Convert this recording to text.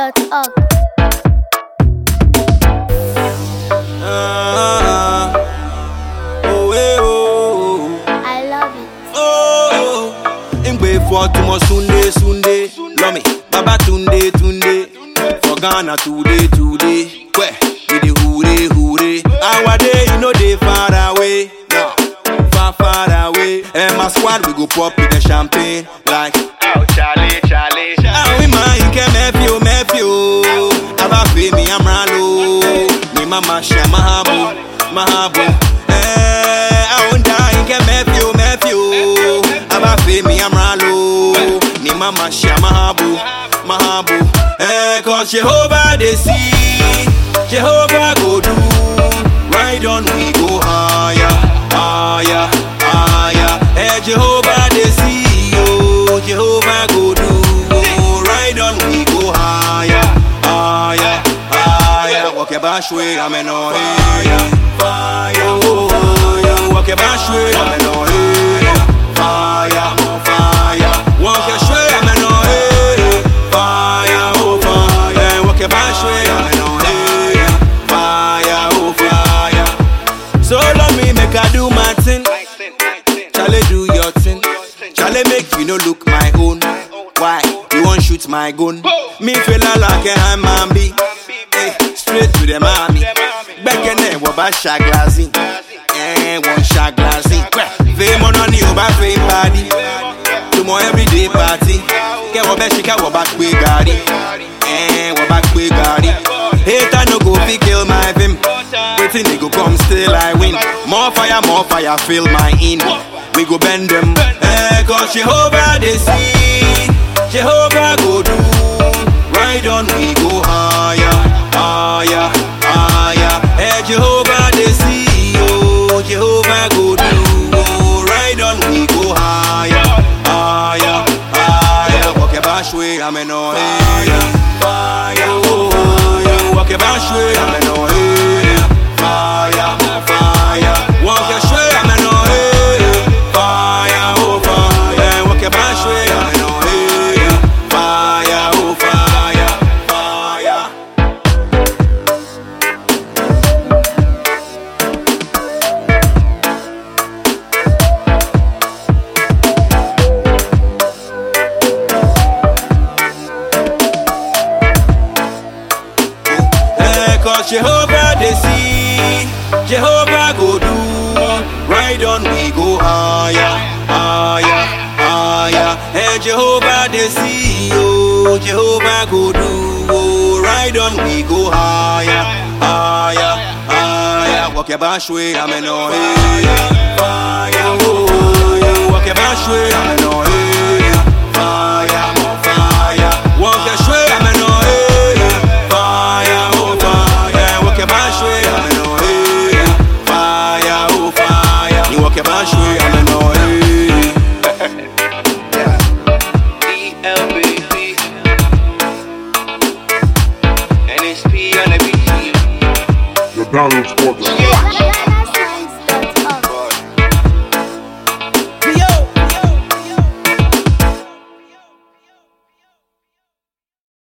Beats.org. I love it. For tomorrow Sunday, love me, Baba Tunde, for Ghana today, where we the hure, our day, you know they far away, no, far away, and my squad we go pop with the champagne, like, oh Charlie, oh we mind can Matthew, Aba pay me I'm ralo, me mama share mahabu, I won't die can Matthew, Aba pay me I'm ralo. Ni mama shia mahabu, cause Jehovah they see, Jehovah go do, right on we go higher, Jehovah they see, oh, Jehovah go do, right on we go higher, walk your bash way, I'm in no fire, walk your bash way, I'm in no fire, walk your way, I'm in no fire, walk your bash way, I'm in no fire, so let me make I do my thing, Charlie do your thing, Charlie make you no look my own, why, you won't shoot my gun, me feel like a hamambi, straight to the mommy, back in there, what about Shaglazi, one Shaglazi, fame on you, back fame party, tomorrow everyday party, get what best she can, what back we got it, what back we got it, hater no go fi kill my vim, waiting they go come still I win, more fire, fill my in, we go bend them, cause Jehovah they see, Jehovah go do, right on we go higher, Jehovah they see, oh, Jehovah go do, right on we go higher, walk your bash way, I'm in no fire, walk your bash way, I'm in no fire, walk your way, I'm in no fire, walk your bash way, I'm in no fire. Cause Jehovah they see, Jehovah go do, right on we go higher, Jehovah they see, oh, Jehovah go do, oh, right on we go higher, walk your bash way, I'm in no fire, walk your bash way, I'm in no fire, walk your way, I'm in no Donald Sports.